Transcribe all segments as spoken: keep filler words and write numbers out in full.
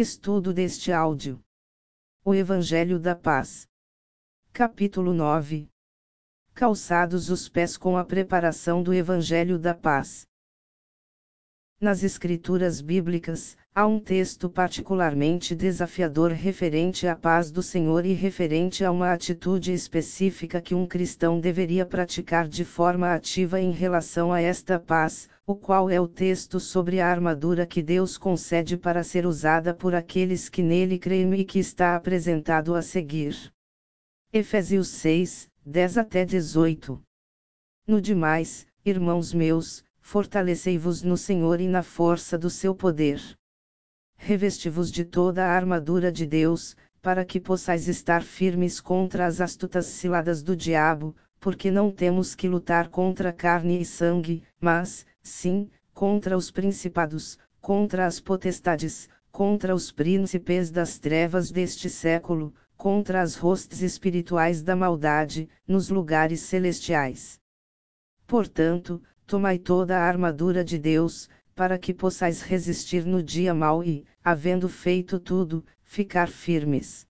Estudo deste áudio. O Evangelho da Paz. Capítulo nove. Calçados os pés com a preparação do Evangelho da Paz. Nas Escrituras Bíblicas, há um texto particularmente desafiador referente à paz do Senhor e referente a uma atitude específica que um cristão deveria praticar de forma ativa em relação a esta paz, o qual é o texto sobre a armadura que Deus concede para ser usada por aqueles que nele creem e que está apresentado a seguir. Efésios seis, dez até dezoito. No demais, irmãos meus, fortalecei-vos no Senhor e na força do seu poder. Revesti-vos de toda a armadura de Deus, para que possais estar firmes contra as astutas ciladas do diabo, porque não temos que lutar contra carne e sangue, mas, sim, contra os principados, contra as potestades, contra os príncipes das trevas deste século, contra as hostes espirituais da maldade, nos lugares celestiais. Portanto, tomai toda a armadura de Deus, para que possais resistir no dia mau e, havendo feito tudo, ficar firmes.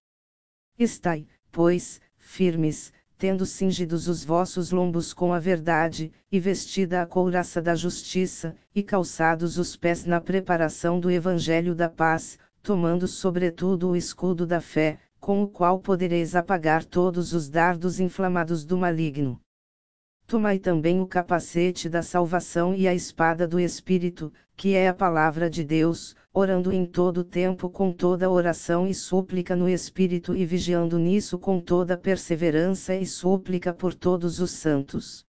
Estai, pois, firmes, tendo cingidos os vossos lombos com a verdade, e vestida a couraça da justiça, e calçados os pés na preparação do Evangelho da paz, tomando sobretudo o escudo da fé, com o qual podereis apagar todos os dardos inflamados do maligno. Tomai também o capacete da salvação e a espada do Espírito, que é a palavra de Deus, orando em todo tempo com toda oração e súplica no Espírito e vigiando nisso com toda perseverança e súplica por todos os santos.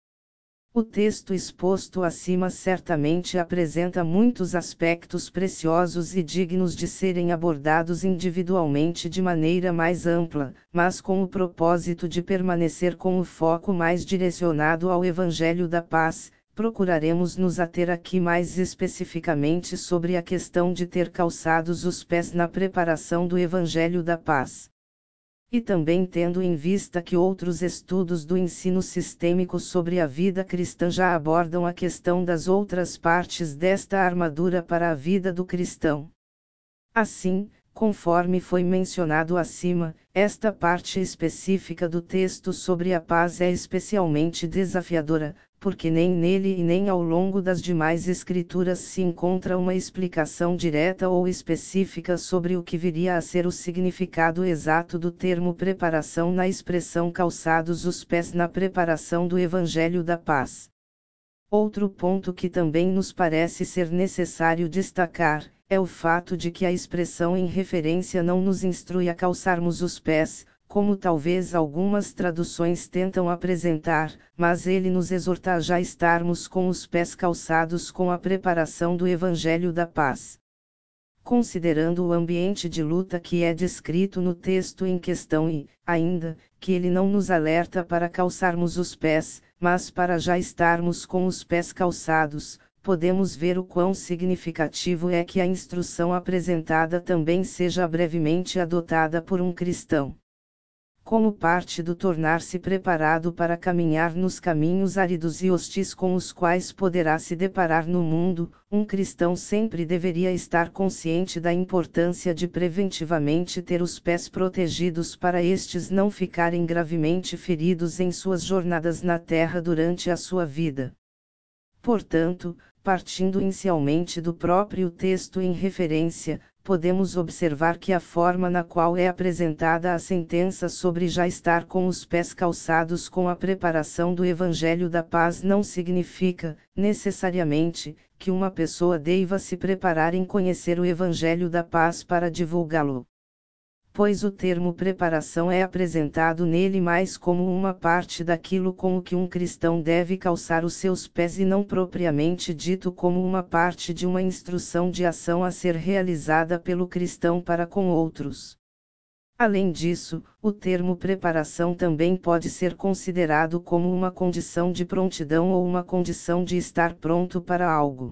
O texto exposto acima certamente apresenta muitos aspectos preciosos e dignos de serem abordados individualmente de maneira mais ampla, mas com o propósito de permanecer com o foco mais direcionado ao Evangelho da Paz, procuraremos nos ater aqui mais especificamente sobre a questão de ter calçados os pés na preparação do Evangelho da Paz. E também tendo em vista que outros estudos do ensino sistêmico sobre a vida cristã já abordam a questão das outras partes desta armadura para a vida do cristão. Assim, conforme foi mencionado acima, esta parte específica do texto sobre a paz é especialmente desafiadora, porque nem nele e nem ao longo das demais escrituras se encontra uma explicação direta ou específica sobre o que viria a ser o significado exato do termo preparação na expressão calçados os pés na preparação do Evangelho da Paz. Outro ponto que também nos parece ser necessário destacar, é o fato de que a expressão em referência não nos instrui a calçarmos os pés, como talvez algumas traduções tentam apresentar, mas ele nos exorta a já estarmos com os pés calçados com a preparação do Evangelho da Paz. Considerando o ambiente de luta que é descrito no texto em questão e, ainda, que ele não nos alerta para calçarmos os pés, mas para já estarmos com os pés calçados, podemos ver o quão significativo é que a instrução apresentada também seja brevemente adotada por um cristão. Como parte do tornar-se preparado para caminhar nos caminhos áridos e hostis com os quais poderá se deparar no mundo, um cristão sempre deveria estar consciente da importância de preventivamente ter os pés protegidos para estes não ficarem gravemente feridos em suas jornadas na terra durante a sua vida. Portanto, partindo inicialmente do próprio texto em referência, podemos observar que a forma na qual é apresentada a sentença sobre já estar com os pés calçados com a preparação do Evangelho da Paz não significa, necessariamente, que uma pessoa deva se preparar em conhecer o Evangelho da Paz para divulgá-lo. Pois o termo preparação é apresentado nele mais como uma parte daquilo com o que um cristão deve calçar os seus pés e não propriamente dito como uma parte de uma instrução de ação a ser realizada pelo cristão para com outros. Além disso, o termo preparação também pode ser considerado como uma condição de prontidão ou uma condição de estar pronto para algo.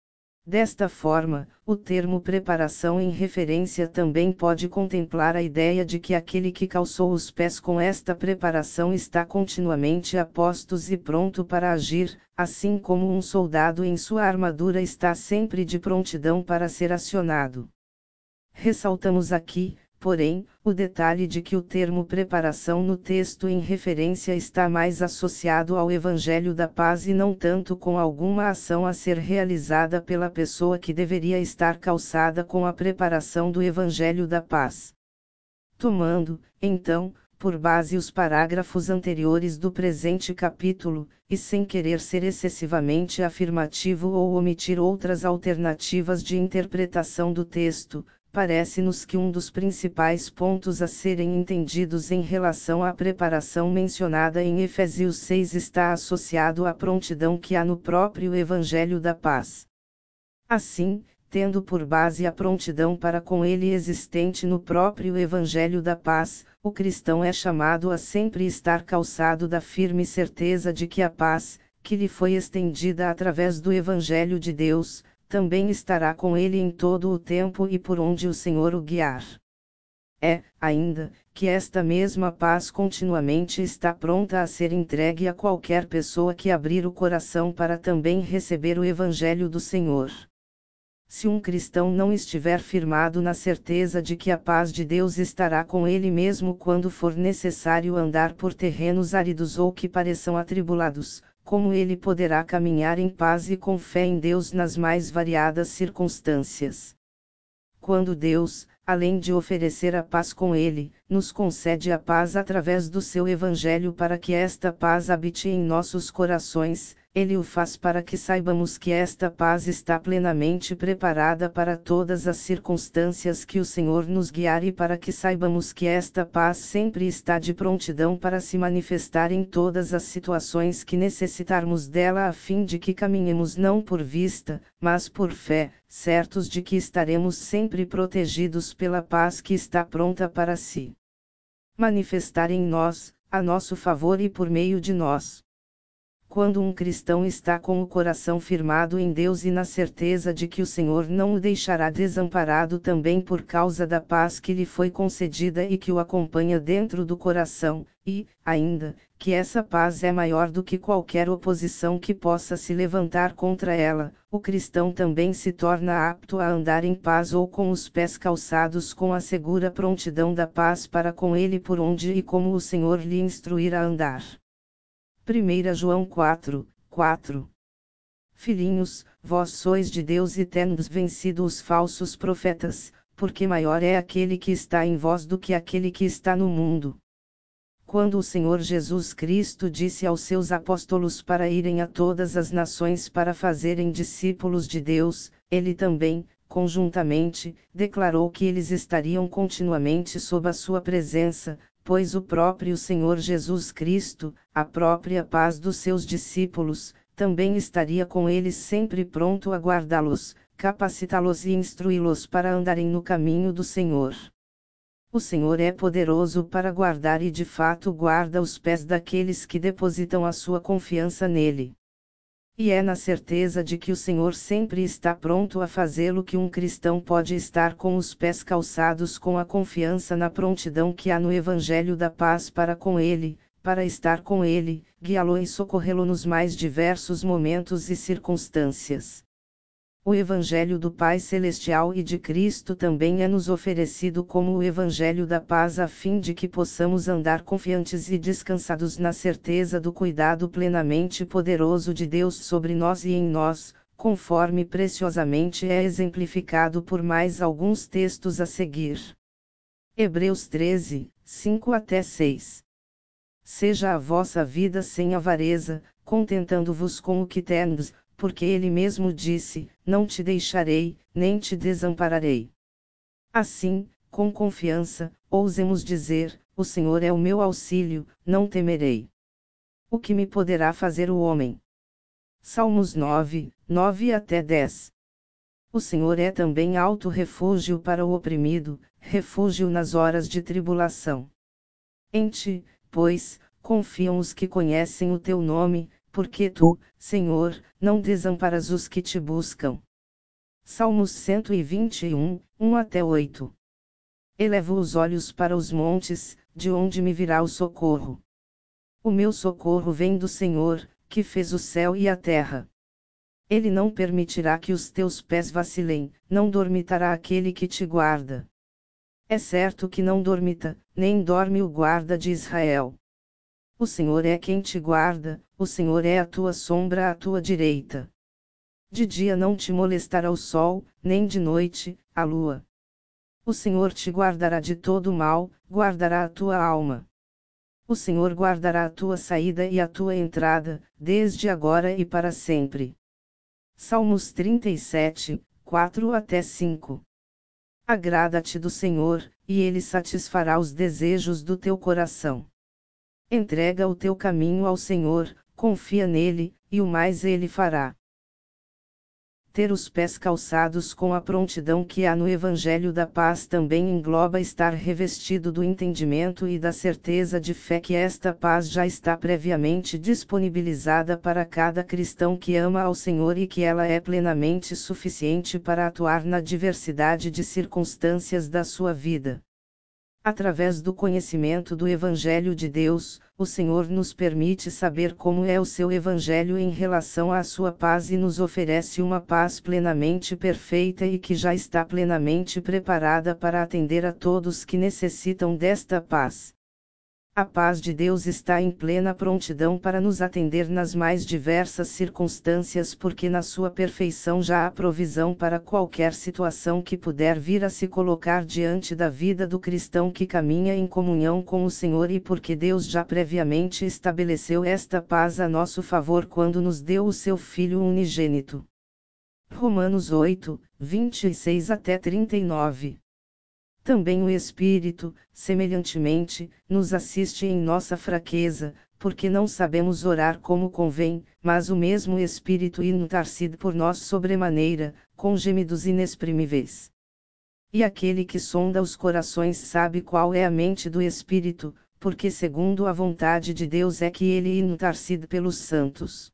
Desta forma, o termo preparação em referência também pode contemplar a ideia de que aquele que calçou os pés com esta preparação está continuamente a postos e pronto para agir, assim como um soldado em sua armadura está sempre de prontidão para ser acionado. Ressaltamos aqui, porém, o detalhe de que o termo preparação no texto em referência está mais associado ao Evangelho da Paz e não tanto com alguma ação a ser realizada pela pessoa que deveria estar calçada com a preparação do Evangelho da Paz. Tomando, então, por base os parágrafos anteriores do presente capítulo, e sem querer ser excessivamente afirmativo ou omitir outras alternativas de interpretação do texto, parece-nos que um dos principais pontos a serem entendidos em relação à preparação mencionada em Efésios seis está associado à prontidão que há no próprio Evangelho da Paz. Assim, tendo por base a prontidão para com ele existente no próprio Evangelho da Paz, o cristão é chamado a sempre estar calçado da firme certeza de que a paz, que lhe foi estendida através do Evangelho de Deus, também estará com ele em todo o tempo e por onde o Senhor o guiar. É, ainda, que esta mesma paz continuamente está pronta a ser entregue a qualquer pessoa que abrir o coração para também receber o Evangelho do Senhor. Se um cristão não estiver firmado na certeza de que a paz de Deus estará com ele mesmo quando for necessário andar por terrenos áridos ou que pareçam atribulados, como ele poderá caminhar em paz e com fé em Deus nas mais variadas circunstâncias? Quando Deus, além de oferecer a paz com ele, nos concede a paz através do seu Evangelho para que esta paz habite em nossos corações, ele o faz para que saibamos que esta paz está plenamente preparada para todas as circunstâncias que o Senhor nos guiar e para que saibamos que esta paz sempre está de prontidão para se manifestar em todas as situações que necessitarmos dela a fim de que caminhemos não por vista, mas por fé, certos de que estaremos sempre protegidos pela paz que está pronta para se manifestar em nós, a nosso favor e por meio de nós. Quando um cristão está com o coração firmado em Deus e na certeza de que o Senhor não o deixará desamparado também por causa da paz que lhe foi concedida e que o acompanha dentro do coração, e, ainda, que essa paz é maior do que qualquer oposição que possa se levantar contra ela, o cristão também se torna apto a andar em paz ou com os pés calçados com a segura prontidão da paz para com ele por onde e como o Senhor lhe instruir a andar. primeira João quatro, quatro. Filhinhos, vós sois de Deus e tendes vencido os falsos profetas, porque maior é aquele que está em vós do que aquele que está no mundo. Quando o Senhor Jesus Cristo disse aos seus apóstolos para irem a todas as nações para fazerem discípulos de Deus, ele também, conjuntamente, declarou que eles estariam continuamente sob a sua presença, pois o próprio Senhor Jesus Cristo, a própria paz dos seus discípulos, também estaria com eles sempre pronto a guardá-los, capacitá-los e instruí-los para andarem no caminho do Senhor. O Senhor é poderoso para guardar e de fato guarda os pés daqueles que depositam a sua confiança nele. E é na certeza de que o Senhor sempre está pronto a fazê-lo que um cristão pode estar com os pés calçados com a confiança na prontidão que há no Evangelho da Paz para com ele, para estar com ele, guiá-lo e socorrê-lo nos mais diversos momentos e circunstâncias. O Evangelho do Pai Celestial e de Cristo também é nos oferecido como o Evangelho da Paz a fim de que possamos andar confiantes e descansados na certeza do cuidado plenamente poderoso de Deus sobre nós e em nós, conforme preciosamente é exemplificado por mais alguns textos a seguir. Hebreus treze, cinco até seis. Seja a vossa vida sem avareza, contentando-vos com o que tendes, porque ele mesmo disse, não te deixarei, nem te desampararei. Assim, com confiança, ousemos dizer, o Senhor é o meu auxílio, não temerei. O que me poderá fazer o homem? Salmos nove, nove até dez. O Senhor é também alto refúgio para o oprimido, refúgio nas horas de tribulação. Em ti, pois, confiam os que conhecem o teu nome, porque tu, Senhor, não desamparas os que te buscam. Salmos cento e vinte e um, um até oito. Elevo os olhos para os montes, de onde me virá o socorro. O meu socorro vem do Senhor, que fez o céu e a terra. Ele não permitirá que os teus pés vacilem, não dormitará aquele que te guarda. É certo que não dormita, nem dorme o guarda de Israel. O Senhor é quem te guarda, o Senhor é a tua sombra à tua direita. De dia não te molestará o sol, nem de noite, a lua. O Senhor te guardará de todo mal, guardará a tua alma. O Senhor guardará a tua saída e a tua entrada, desde agora e para sempre. Salmos trinta e sete, quatro até cinco. Agrada-te do Senhor, e Ele satisfará os desejos do teu coração. Entrega o teu caminho ao Senhor, confia nele, e o mais Ele fará. Ter os pés calçados com a prontidão que há no Evangelho da Paz também engloba estar revestido do entendimento e da certeza de fé que esta paz já está previamente disponibilizada para cada cristão que ama ao Senhor e que ela é plenamente suficiente para atuar na diversidade de circunstâncias da sua vida. Através do conhecimento do Evangelho de Deus, o Senhor nos permite saber como é o seu Evangelho em relação à sua paz e nos oferece uma paz plenamente perfeita e que já está plenamente preparada para atender a todos que necessitam desta paz. A paz de Deus está em plena prontidão para nos atender nas mais diversas circunstâncias, porque na sua perfeição já há provisão para qualquer situação que puder vir a se colocar diante da vida do cristão que caminha em comunhão com o Senhor, e porque Deus já previamente estabeleceu esta paz a nosso favor quando nos deu o seu Filho unigênito. Romanos oito, vinte e seis até trinta e nove. Também o Espírito, semelhantemente, nos assiste em nossa fraqueza, porque não sabemos orar como convém, mas o mesmo Espírito intercede por nós sobremaneira, com gemidos inexprimíveis. E aquele que sonda os corações sabe qual é a mente do Espírito, porque segundo a vontade de Deus é que ele intercede pelos santos.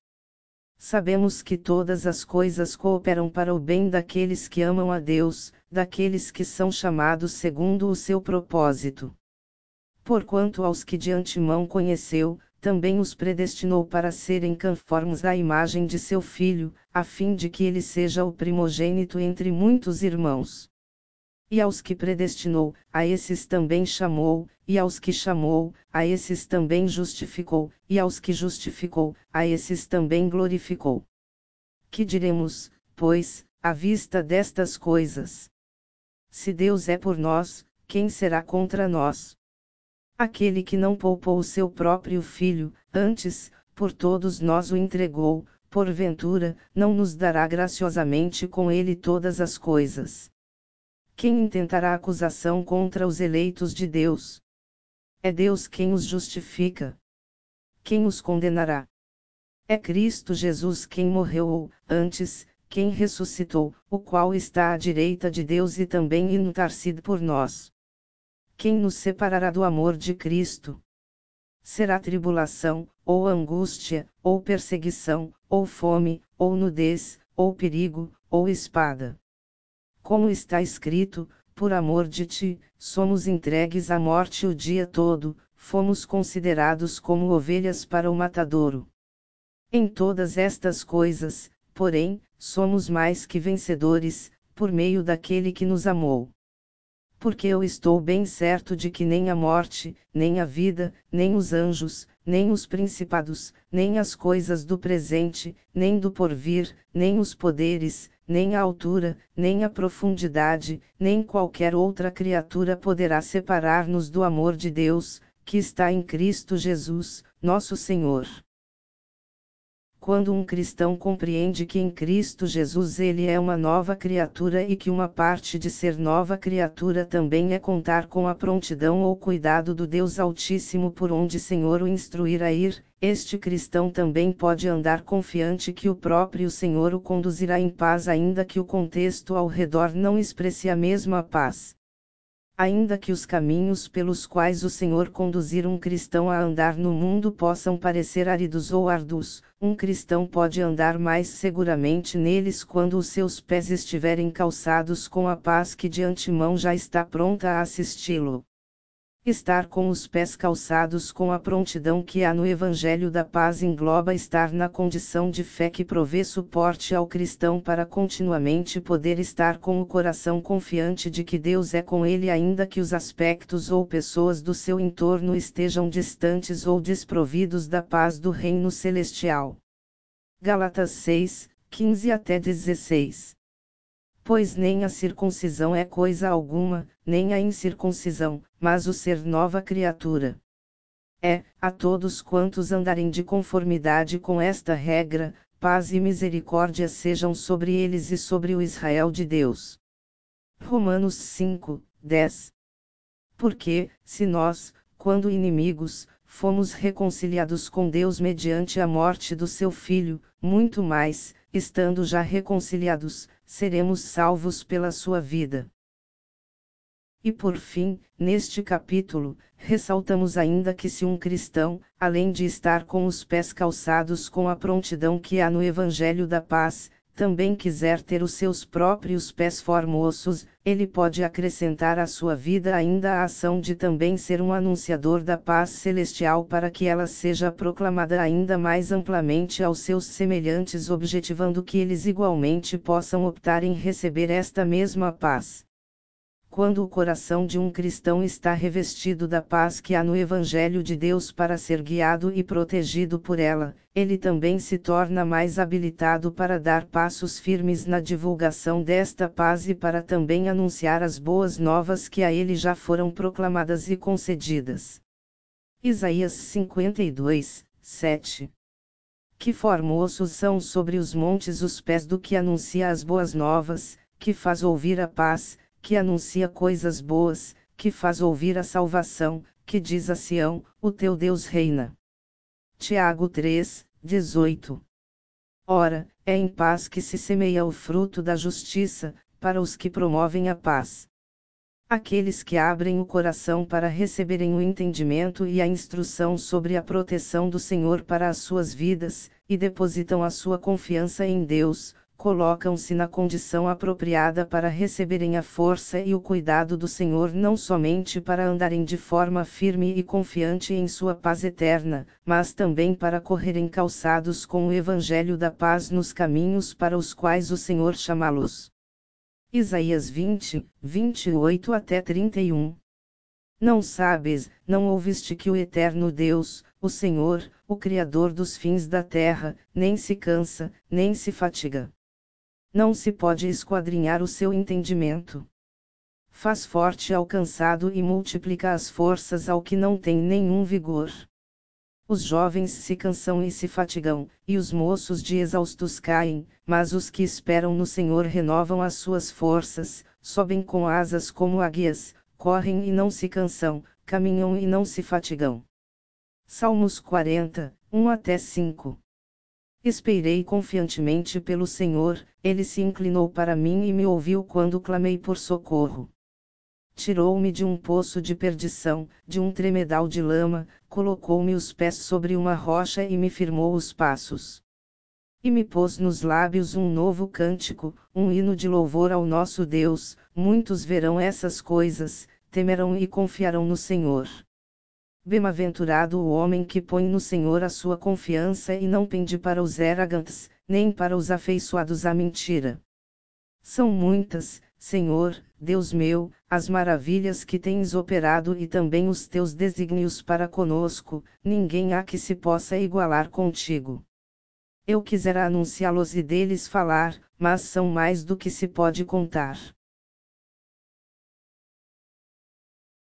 Sabemos que todas as coisas cooperam para o bem daqueles que amam a Deus, daqueles que são chamados segundo o seu propósito. Porquanto aos que de antemão conheceu, também os predestinou para serem conformes à imagem de seu Filho, a fim de que ele seja o primogênito entre muitos irmãos. E aos que predestinou, a esses também chamou, e aos que chamou, a esses também justificou, e aos que justificou, a esses também glorificou. Que diremos, pois, à vista destas coisas? Se Deus é por nós, quem será contra nós? Aquele que não poupou o seu próprio Filho, antes, por todos nós o entregou, porventura, não nos dará graciosamente com ele todas as coisas? Quem intentará acusação contra os eleitos de Deus? É Deus quem os justifica. Quem os condenará? É Cristo Jesus quem morreu ou, antes, quem ressuscitou, o qual está à direita de Deus e também intercede por nós. Quem nos separará do amor de Cristo? Será tribulação, ou angústia, ou perseguição, ou fome, ou nudez, ou perigo, ou espada? Como está escrito, por amor de ti, somos entregues à morte o dia todo, fomos considerados como ovelhas para o matadouro. Em todas estas coisas, porém, somos mais que vencedores, por meio daquele que nos amou. Porque eu estou bem certo de que nem a morte, nem a vida, nem os anjos, nem os principados, nem as coisas do presente, nem do porvir, nem os poderes, nem a altura, nem a profundidade, nem qualquer outra criatura poderá separar-nos do amor de Deus, que está em Cristo Jesus, nosso Senhor. Quando um cristão compreende que em Cristo Jesus ele é uma nova criatura e que uma parte de ser nova criatura também é contar com a prontidão ou cuidado do Deus Altíssimo por onde Senhor o instruir a ir, este cristão também pode andar confiante que o próprio Senhor o conduzirá em paz, ainda que o contexto ao redor não expresse a mesma paz. Ainda que os caminhos pelos quais o Senhor conduzir um cristão a andar no mundo possam parecer áridos ou árduos, um cristão pode andar mais seguramente neles quando os seus pés estiverem calçados com a paz que de antemão já está pronta a assisti-lo. Estar com os pés calçados com a prontidão que há no Evangelho da Paz engloba estar na condição de fé que provê suporte ao cristão para continuamente poder estar com o coração confiante de que Deus é com ele ainda que os aspectos ou pessoas do seu entorno estejam distantes ou desprovidos da paz do reino celestial. Gálatas seis, quinze até dezesseis. Pois nem a circuncisão é coisa alguma, nem a incircuncisão, mas o ser nova criatura. É, a todos quantos andarem de conformidade com esta regra, paz e misericórdia sejam sobre eles e sobre o Israel de Deus. Romanos cinco, dez. Porque, se nós, quando inimigos, fomos reconciliados com Deus mediante a morte do seu Filho, muito mais, estando já reconciliados, seremos salvos pela sua vida. E por fim, neste capítulo, ressaltamos ainda que se um cristão, além de estar com os pés calçados com a prontidão que há no Evangelho da Paz, também quiser ter os seus próprios pés formosos, ele pode acrescentar à sua vida ainda a ação de também ser um anunciador da paz celestial para que ela seja proclamada ainda mais amplamente aos seus semelhantes, objetivando que eles igualmente possam optar em receber esta mesma paz. Quando o coração de um cristão está revestido da paz que há no Evangelho de Deus para ser guiado e protegido por ela, ele também se torna mais habilitado para dar passos firmes na divulgação desta paz e para também anunciar as boas novas que a ele já foram proclamadas e concedidas. Isaías cinquenta e dois, sete. Que formosos são sobre os montes os pés do que anuncia as boas novas, que faz ouvir a paz, que anuncia coisas boas, que faz ouvir a salvação, que diz a Sião, o teu Deus reina. Tiago três, dezoito. Ora, é em paz que se semeia o fruto da justiça, para os que promovem a paz. Aqueles que abrem o coração para receberem o entendimento e a instrução sobre a proteção do Senhor para as suas vidas, e depositam a sua confiança em Deus, colocam-se na condição apropriada para receberem a força e o cuidado do Senhor não somente para andarem de forma firme e confiante em sua paz eterna, mas também para correrem calçados com o Evangelho da paz nos caminhos para os quais o Senhor chamá-los. Isaías vinte, vinte e oito até trinta e um. Não sabes, não ouviste que o eterno Deus, o Senhor, o Criador dos fins da terra, nem se cansa, nem se fatiga. Não se pode esquadrinhar o seu entendimento. Faz forte ao cansado e multiplica as forças ao que não tem nenhum vigor. Os jovens se cansam e se fatigam, e os moços de exaustos caem, mas os que esperam no Senhor renovam as suas forças, sobem com asas como águias, correm e não se cansam, caminham e não se fatigam. Salmos quarenta, um até cinco. Esperei confiantemente pelo Senhor, ele se inclinou para mim e me ouviu quando clamei por socorro. Tirou-me de um poço de perdição, de um tremedal de lama, colocou-me os pés sobre uma rocha e me firmou os passos. E me pôs nos lábios um novo cântico, um hino de louvor ao nosso Deus. Muitos verão essas coisas, temerão e confiarão no Senhor. Bem-aventurado o homem que põe no Senhor a sua confiança e não pende para os arrogantes, nem para os afeiçoados à mentira. São muitas, Senhor, Deus meu, as maravilhas que tens operado e também os teus desígnios para conosco, ninguém há que se possa igualar contigo. Eu quisera anunciá-los e deles falar, mas são mais do que se pode contar.